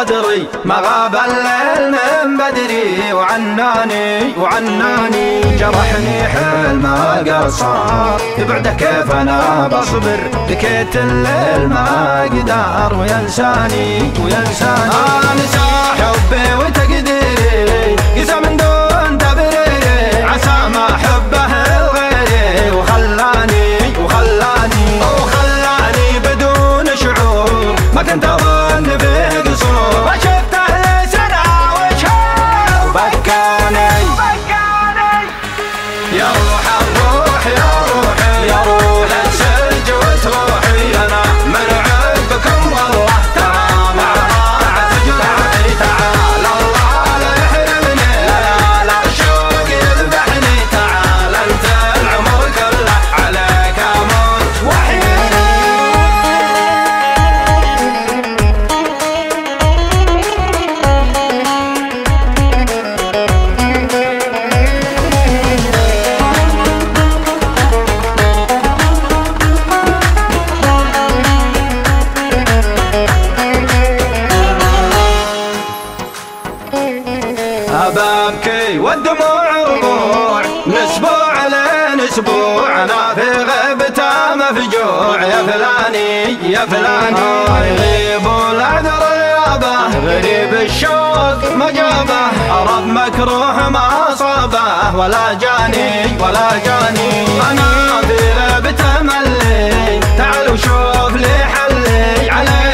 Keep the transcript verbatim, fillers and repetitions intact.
صدري ما غاب الليل من بدري وعناني وعناني جرحني حل ما قصر بعده كيف انا بصبر بكيت الليل ما قدر وينساني وينساني انسى حبي وتقديري قسى من دون تبريري عسى ما حبه الغيري وخلاني وخلاني وخلاني بدون شعور ما كنت اظن به قصور وشفته لسنا وجهه وبكاني يا روح الروح يا روحي يا روح السلج وتروحي انا من عبكم والله ترى مع ضاعت جرحي تعال الله لا يحرمني لا لا الشوق يذبحني تعال انت العمر كله عليك اموت وحيد أبابكي والدموع ربوع من اسبوع لين اسبوع انا في غيبته مفجوع يا فلاني يا فلاني يغيب العذر غيابه غريب الشوق ما جابه عرب مكروه ما صابه ولا جاني ولا جاني انا في غيبته ملي تعال وشوف لي حلي علي